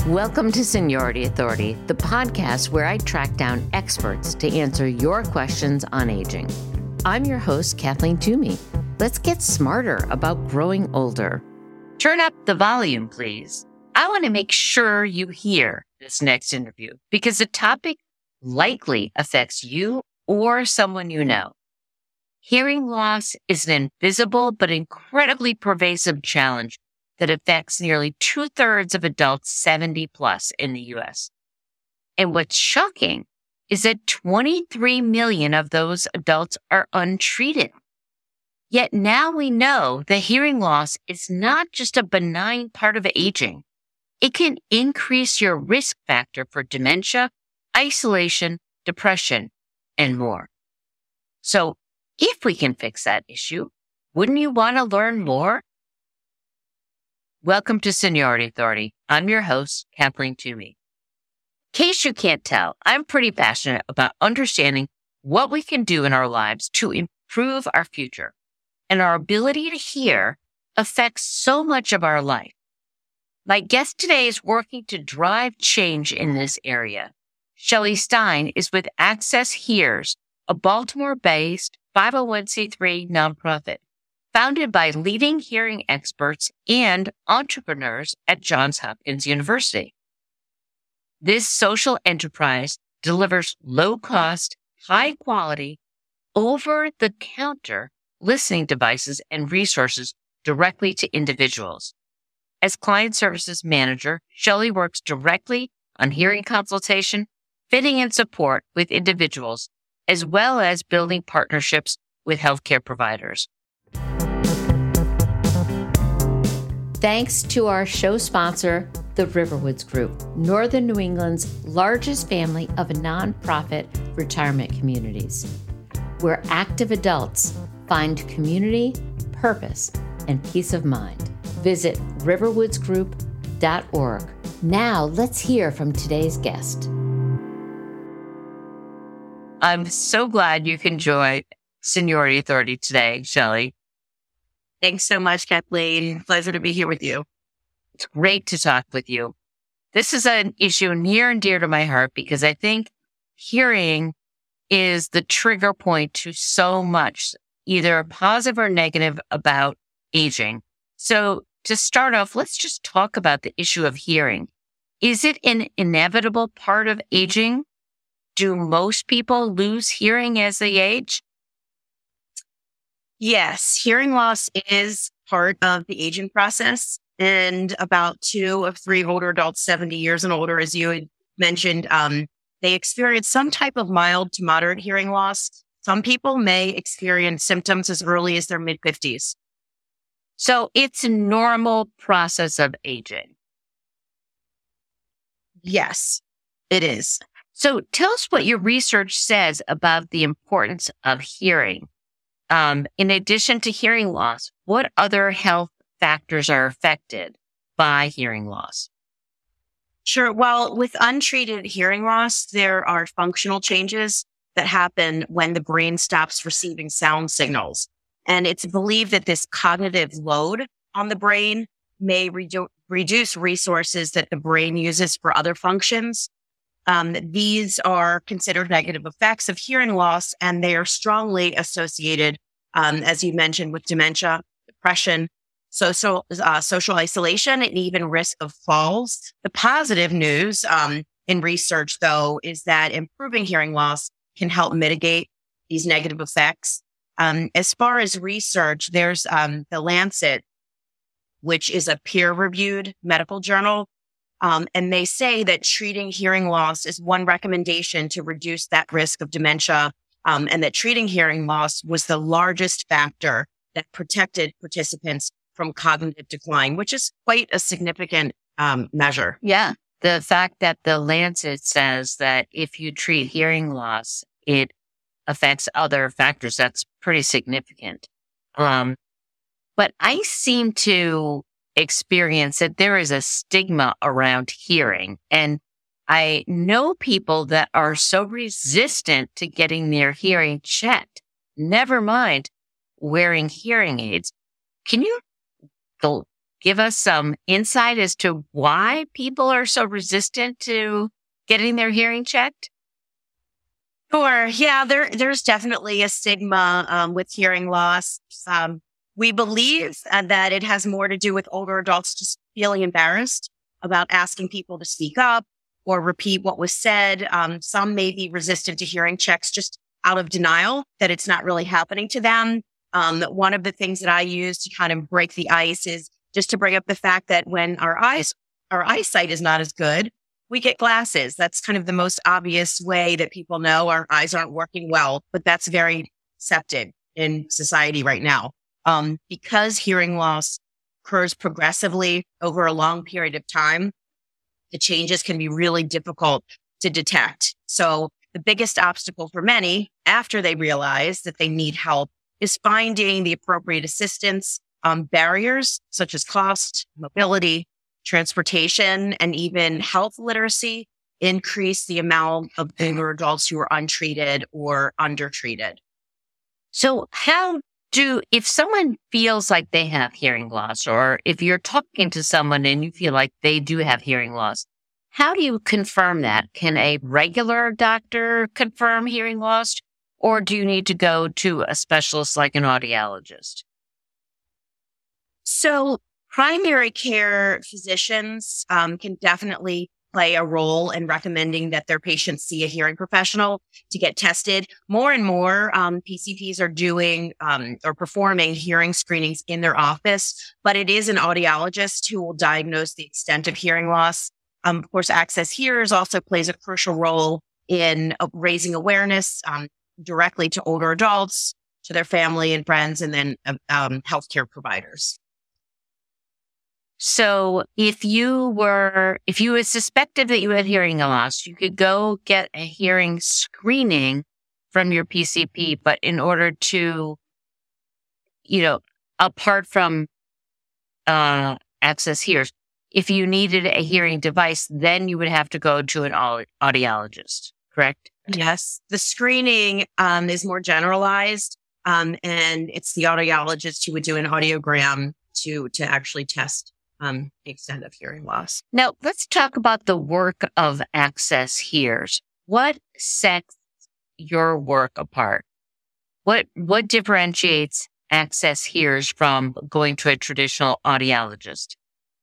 Welcome to Seniority Authority, the podcast where I track down experts to answer your questions on aging. I'm your host, Kathleen Toomey. Let's get smarter about growing older. Turn up the volume, please. I want to make sure you hear this next interview because the topic likely affects you or someone you know. Hearing loss is an invisible but incredibly pervasive challenge that affects nearly 2/3 of adults 70 plus in the U.S. And what's shocking is that 23 million of those adults are untreated. Yet now we know that hearing loss is not just a benign part of aging. It can increase your risk factor for dementia, isolation, depression, and more. So if we can fix that issue, wouldn't you want to learn more? Welcome to Seniority Authority. I'm your host, Kathleen Toomey. In case you can't tell, I'm pretty passionate about understanding what we can do in our lives to improve our future. And our ability to hear affects so much of our life. My guest today is working to drive change in this area. Shelley Stein is with Access Hears, a Baltimore-based 501c3 nonprofit founded by leading hearing experts and entrepreneurs at Johns Hopkins University. This social enterprise delivers low-cost, high-quality, over-the-counter listening devices and resources directly to individuals. As client services manager, Shelley works directly on hearing consultation, fitting and support with individuals, as well as building partnerships with healthcare providers. Thanks to our show sponsor, the Riverwoods Group, Northern New England's largest family of nonprofit retirement communities, where active adults find community, purpose, and peace of mind. Visit riverwoodsgroup.org. Now let's hear from today's guest. I'm so glad you can join Seniority Authority today, Shelley. Thanks so much, Kathleen. Pleasure to be here with you. It's great to talk with you. This is an issue near and dear to my heart because I think hearing is the trigger point to so much, either positive or negative, about aging. So to start off, let's just talk about the issue of hearing. Is it an inevitable part of aging? Do most people lose hearing as they age? Yes, hearing loss is part of the aging process. And about 2 of 3 older adults, 70 years and older, as you had mentioned, they experience some type of mild to moderate hearing loss. Some people may experience symptoms as early as their mid-50s. So it's a normal process of aging. Yes, it is. So tell us what your research says about the importance of hearing. In addition to hearing loss, what other health factors are affected by hearing loss? Sure. Well, with untreated hearing loss, there are functional changes that happen when the brain stops receiving sound signals. And it's believed that this cognitive load on the brain may reduce resources that the brain uses for other functions. These are considered negative effects of hearing loss, and they are strongly associated, as you mentioned, with dementia, depression, social isolation, and even risk of falls. The positive news in research, though, is that improving hearing loss can help mitigate these negative effects. As far as research, there's the Lancet, which is a peer-reviewed medical journal. And they say that treating hearing loss is one recommendation to reduce that risk of dementia, and that treating hearing loss was the largest factor that protected participants from cognitive decline, which is quite a significant measure. Yeah. The fact that the Lancet says that if you treat hearing loss, it affects other factors, that's pretty significant. But I seem to experience that there is a stigma around hearing. And I know people that are so resistant to getting their hearing checked, never mind wearing hearing aids. Can you give us some insight as to why people are so resistant to getting their hearing checked? Sure. Yeah, there's definitely a stigma with hearing loss. We believe that it has more to do with older adults just feeling embarrassed about asking people to speak up or repeat what was said. Some may be resistant to hearing checks just out of denial that it's not really happening to them. One of the things that I use to kind of break the ice is just to bring up the fact that when our eyesight is not as good, we get glasses. That's kind of the most obvious way that people know our eyes aren't working well, but that's very accepted in society right now. Because hearing loss occurs progressively over a long period of time, the changes can be really difficult to detect. So the biggest obstacle for many after they realize that they need help is finding the appropriate assistance. Barriers such as cost, mobility, transportation, and even health literacy increase the amount of older adults who are untreated or undertreated. So if someone feels like they have hearing loss, or if you're talking to someone and you feel like they do have hearing loss, how do you confirm that? Can a regular doctor confirm hearing loss, or do you need to go to a specialist like an audiologist? So primary care physicians can definitely play a role in recommending that their patients see a hearing professional to get tested. More and more PCPs are doing or performing hearing screenings in their office, but it is an audiologist who will diagnose the extent of hearing loss. Of course, Access Hears also plays a crucial role in raising awareness directly to older adults, to their family and friends, and then healthcare providers. So if you had suspected that you had hearing loss, you could go get a hearing screening from your PCP. But in order to, apart from Access Hears, if you needed a hearing device, then you would have to go to an audiologist, correct? Yes. The screening is more generalized, and it's the audiologist who would do an audiogram to actually test the extent of hearing loss. Now, let's talk about the work of Access Hears. What sets your work apart? What differentiates Access Hears from going to a traditional audiologist?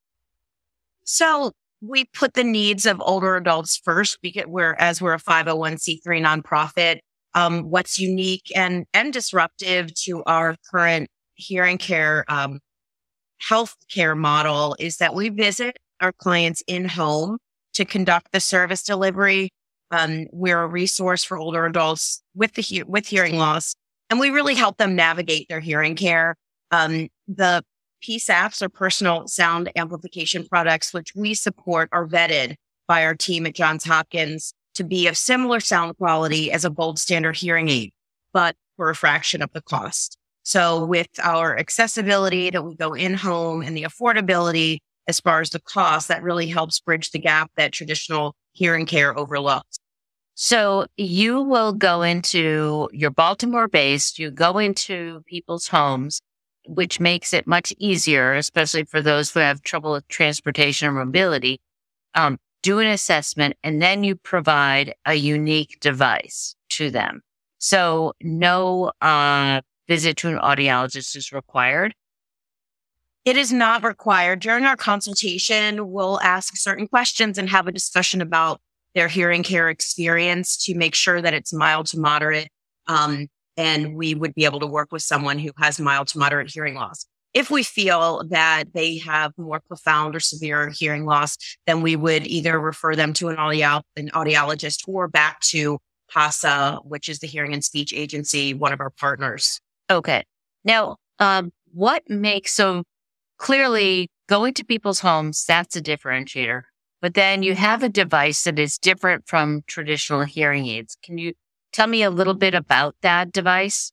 So we put the needs of older adults first because we're a 501c3 nonprofit. What's unique and disruptive to our current hearing care healthcare model is that we visit our clients in home to conduct the service delivery. We're a resource for older adults with hearing loss, and we really help them navigate their hearing care. The PSAPs, or personal sound amplification products, which we support, are vetted by our team at Johns Hopkins to be of similar sound quality as a gold standard hearing aid, but for a fraction of the cost. So with our accessibility that we go in home and the affordability as far as the cost, that really helps bridge the gap that traditional hearing care overlooks. So you will go into, you're Baltimore based, you go into people's homes, which makes it much easier, especially for those who have trouble with transportation or mobility, do an assessment, and then you provide a unique device to them. So no visit to an audiologist is required? It is not required. During our consultation, we'll ask certain questions and have a discussion about their hearing care experience to make sure that it's mild to moderate. And we would be able to work with someone who has mild to moderate hearing loss. If we feel that they have more profound or severe hearing loss, then we would either refer them to an audiologist or back to HASA, which is the Hearing and Speech Agency, one of our partners. Okay. Now, so clearly going to people's homes, that's a differentiator. But then you have a device that is different from traditional hearing aids. Can you tell me a little bit about that device?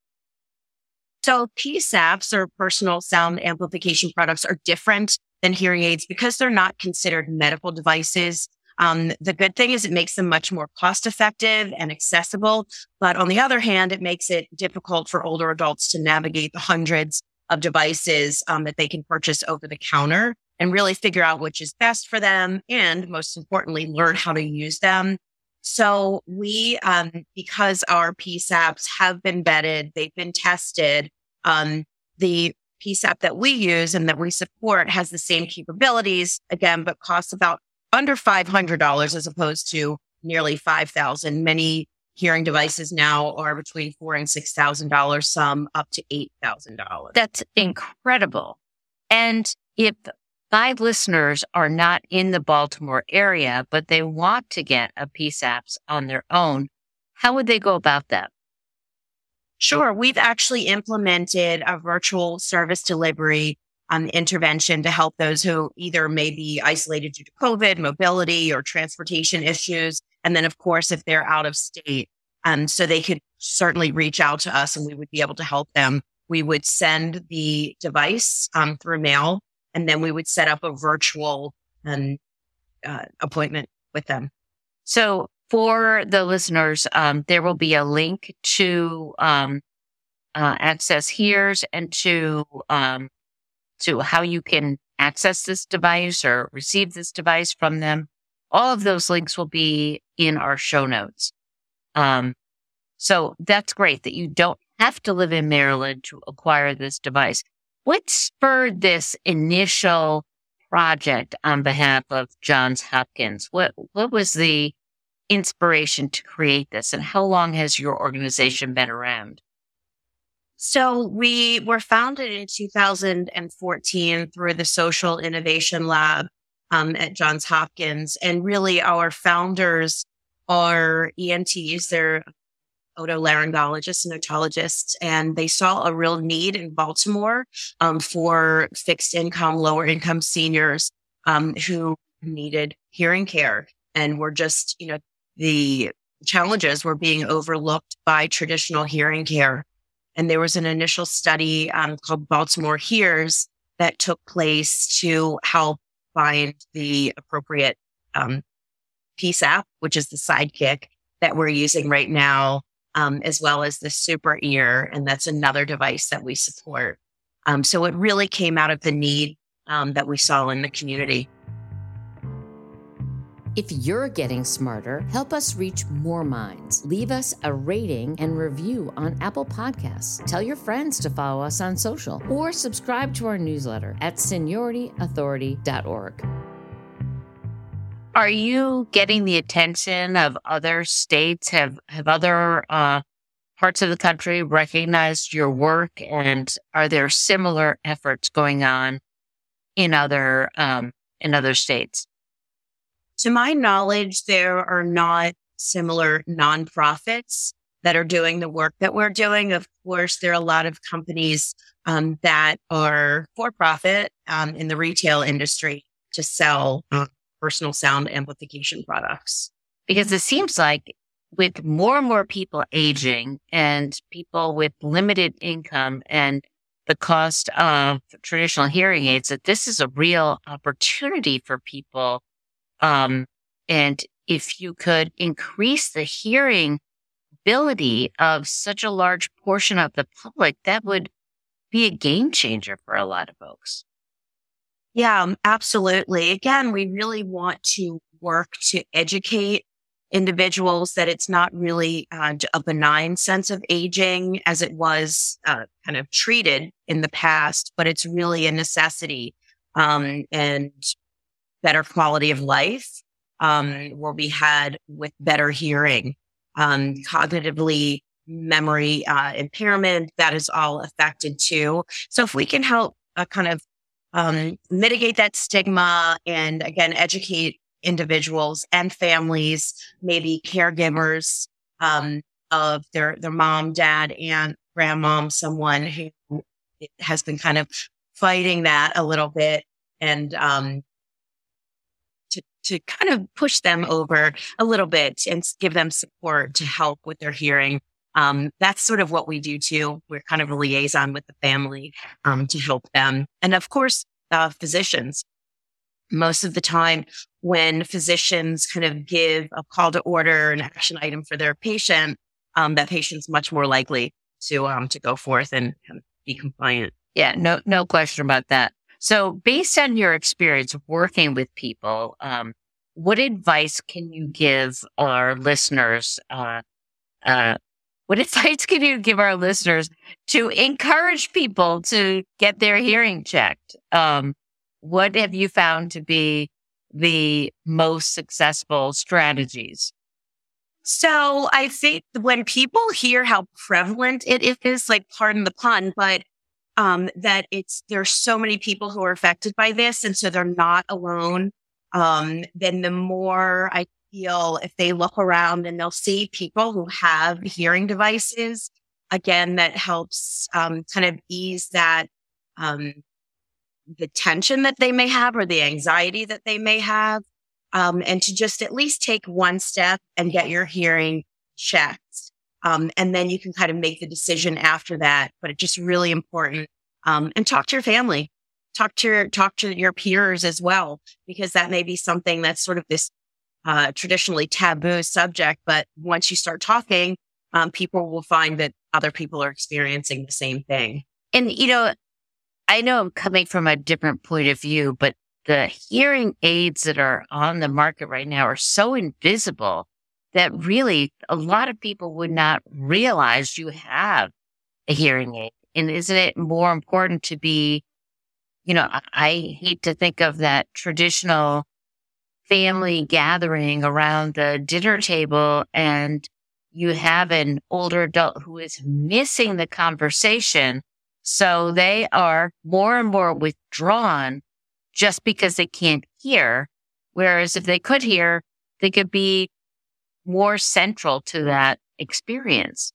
So PSAPs, or personal sound amplification products, are different than hearing aids because they're not considered medical devices. The good thing is it makes them much more cost effective and accessible. But on the other hand, it makes it difficult for older adults to navigate the hundreds of devices that they can purchase over the counter and really figure out which is best for them. And most importantly, learn how to use them. So we, because our PSAPs have been vetted, they've been tested, the PSAP that we use and that we support has the same capabilities, again, but costs about under $500 as opposed to nearly $5,000. Many hearing devices now are between $4,000 and $6,000, some up to $8,000. That's incredible. And if 5 listeners are not in the Baltimore area, but they want to get a PSAPs on their own, how would they go about that? Sure. We've actually implemented a virtual service delivery intervention to help those who either may be isolated due to COVID, mobility, or transportation issues. And then, of course, if they're out of state, so they could certainly reach out to us and we would be able to help them. We would send the device through mail, and then we would set up a virtual appointment with them. So for the listeners, there will be a link to Access Hears and to how you can access this device or receive this device from them. All of those links will be in our show notes. So that's great that you don't have to live in Maryland to acquire this device. What spurred this initial project on behalf of Johns Hopkins? What was the inspiration to create this, and how long has your organization been around? So we were founded in 2014 through the Social Innovation Lab at Johns Hopkins. And really our founders are ENTs. They're otolaryngologists and otologists, and they saw a real need in Baltimore for fixed income, lower income seniors who needed hearing care and were just, the challenges were being overlooked by traditional hearing care. And there was an initial study called Baltimore Hears that took place to help find the appropriate PSAP, which is the Sidekick that we're using right now, as well as the Super Ear. And that's another device that we support. So it really came out of the need that we saw in the community. If you're getting smarter, help us reach more minds. Leave us a rating and review on Apple Podcasts. Tell your friends to follow us on social or subscribe to our newsletter at seniorityauthority.org. Are you getting the attention of other states? Have other parts of the country recognized your work? And are there similar efforts going on in other states? To my knowledge, there are not similar nonprofits that are doing the work that we're doing. Of course, there are a lot of companies that are for-profit in the retail industry to sell personal sound amplification products. Because it seems like with more and more people aging and people with limited income and the cost of traditional hearing aids, that this is a real opportunity for people. And if you could increase the hearing ability of such a large portion of the public, that would be a game changer for a lot of folks. Yeah, absolutely. Again, we really want to work to educate individuals that it's not really a benign sense of aging as it was kind of treated in the past, but it's really a necessity and better quality of life will be had with better hearing. Cognitively, memory impairment, that is all affected too. So if we can help kind of mitigate that stigma and, again, educate individuals and families, maybe caregivers of their mom, dad, aunt, grandmom, someone who has been kind of fighting that a little bit, and to kind of push them over a little bit and give them support to help with their hearing. That's sort of what we do too. We're kind of a liaison with the family to help them. And of course, physicians. Most of the time when physicians kind of give a call to order, an action item for their patient, that patient's much more likely to go forth and kind of be compliant. Yeah, no question about that. So based on your experience working with people, what advice can you give our listeners, what advice can you give our listeners to encourage people to get their hearing checked? What have you found to be the most successful strategies? So I think when people hear how prevalent it is, like, pardon the pun, but that there's so many people who are affected by this, and so they're not alone. Then the more I feel, if they look around and they'll see people who have hearing devices, again, that helps kind of ease that the tension that they may have or the anxiety that they may have, and to just at least take one step and get your hearing checked. And then you can kind of make the decision after that. But it's just really important. And talk to your family, talk to your peers as well, because that may be something that's sort of this traditionally taboo subject. But once you start talking, people will find that other people are experiencing the same thing. And, I know I'm coming from a different point of view, but the hearing aids that are on the market right now are so invisible that really a lot of people would not realize you have a hearing aid. And isn't it more important to be, I hate to think of that traditional family gathering around the dinner table and you have an older adult who is missing the conversation. So they are more and more withdrawn just because they can't hear. Whereas if they could hear, they could be more central to that experience.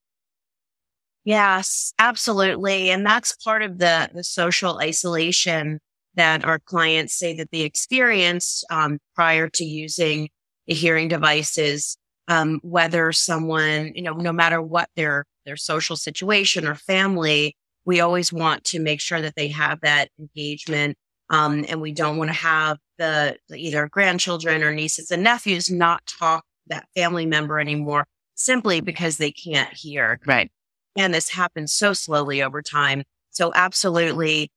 Yes, absolutely. And that's part of the social isolation that our clients say that they experience prior to using the hearing devices, whether someone, no matter what their social situation or family, we always want to make sure that they have that engagement. And we don't want to have either grandchildren or nieces and nephews not talk to that family member anymore simply because they can't hear. Right. And this happens so slowly over time. So absolutely,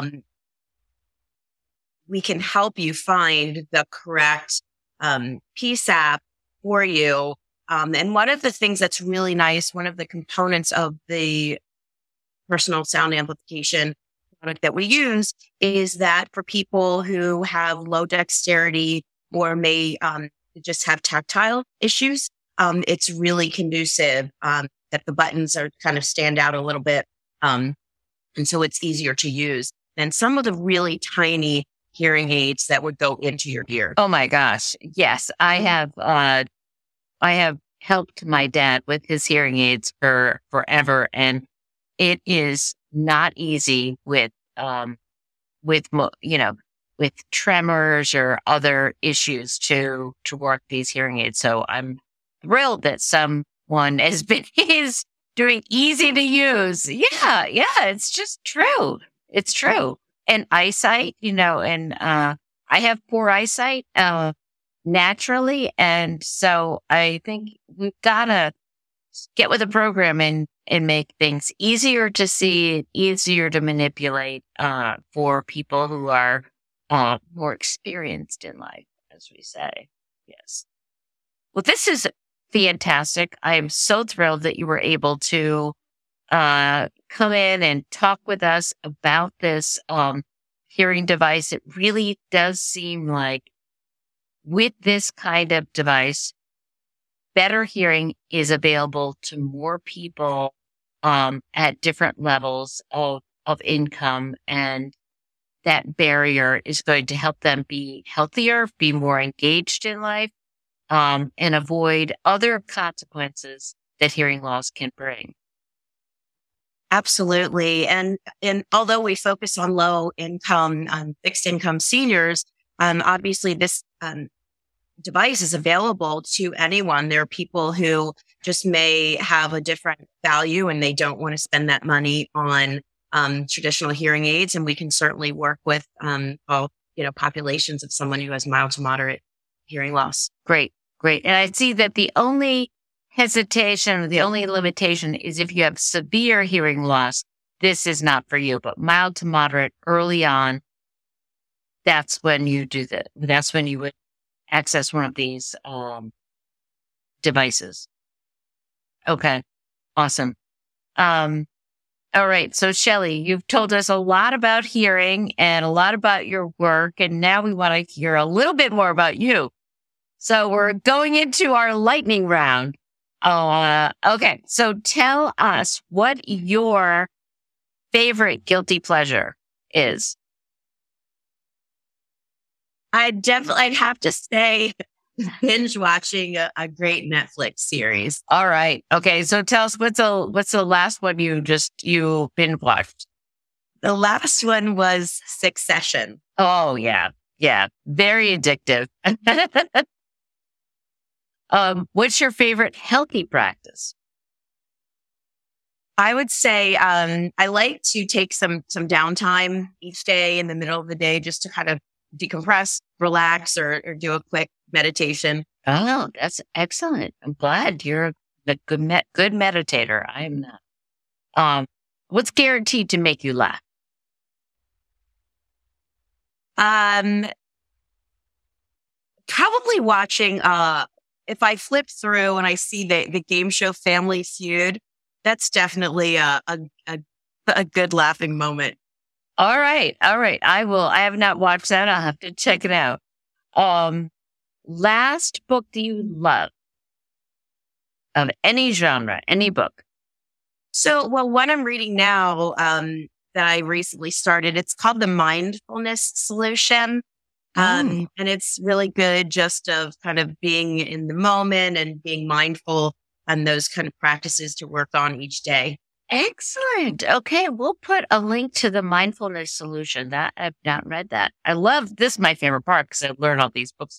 we can help you find the correct PSAP for you. And one of the things that's really nice, one of the components of the personal sound amplification product that we use is that for people who have low dexterity or may just have tactile issues, it's really conducive that the buttons are kind of stand out a little bit. And so it's easier to use than some of the really tiny hearing aids that would go into your ear. Oh my gosh. Yes. I have helped my dad with his hearing aids for forever. And it is not easy with tremors or other issues to work these hearing aids. So I'm thrilled that someone is doing easy to use. Yeah. It's just true. It's true. And eyesight, and I have poor eyesight naturally. And so I think we've got to get with the program and make things easier to see, easier to manipulate for people who are more experienced in life, as we say. Yes. Well, this is fantastic. I am so thrilled that you were able to come in and talk with us about this hearing device. It really does seem like with this kind of device, better hearing is available to more people at different levels of income. And that barrier is going to help them be healthier, be more engaged in life, and avoid other consequences that hearing loss can bring. Absolutely. And although we focus on low income, fixed income seniors, obviously this device is available to anyone. There are people who just may have a different value and they don't want to spend that money on traditional hearing aids. And we can certainly work with populations of someone who has mild to moderate hearing loss. Great. And I see that the only hesitation, the only limitation is if you have severe hearing loss, this is not for you, but mild to moderate early on, that's when you do that. That's when you would access one of these devices. Okay. Awesome. All right. So Shelley, you've told us a lot about hearing and a lot about your work. And now we want to hear a little bit more about you. So we're going into our lightning round. Okay. So tell us what your favorite guilty pleasure is. I'd have to say binge watching a great Netflix series. All right. Okay. So tell us what's the last one you binge watched? The last one was Succession. Oh yeah. Yeah. Very addictive. What's your favorite healthy practice? I would say, I like to take some downtime each day in the middle of the day just to kind of decompress, relax, or do a quick meditation. Oh, that's excellent. I'm glad you're a good meditator. I am not. What's guaranteed to make you laugh? Probably watching, if I flip through and I see the game show Family Feud, that's definitely a good laughing moment. All right. I have not watched that. I'll have to check it out. Last book do you love of any genre, any book? So, well, what I'm reading now, that I recently started, it's called The Mindfulness Solution. And it's really good just of kind of being in the moment and being mindful and those kind of practices to work on each day. Excellent. Okay. We'll put a link to the Mindfulness Solution. That I've not read that. I love this. My favorite part because I've learned all these books.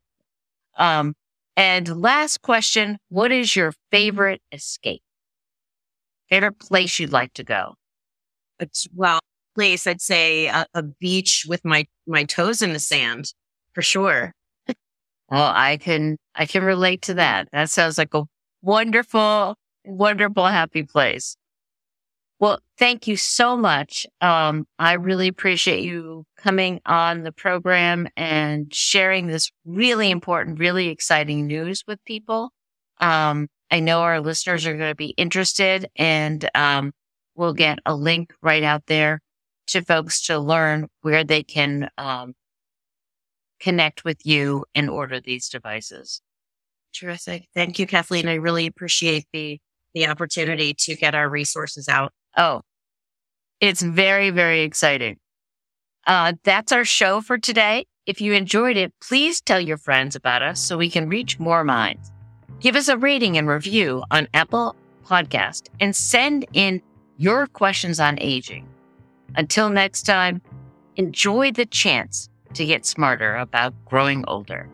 And last question, what is your favorite escape? Favorite place you'd like to go? Place, I'd say a beach with my toes in the sand, for sure. Well, I can relate to that. That sounds like a wonderful, wonderful, happy place. Well, thank you so much. I really appreciate you coming on the program and sharing this really important, really exciting news with people. I know our listeners are going to be interested, and we'll get a link right out there to folks to learn where they can connect with you and order these devices. Terrific. Thank you, Kathleen. I really appreciate the opportunity to get our resources out. Oh, it's very, very exciting. That's our show for today. If you enjoyed it, please tell your friends about us so we can reach more minds. Give us a rating and review on Apple Podcast and send in your questions on aging. Until next time, enjoy the chance to get smarter about growing older.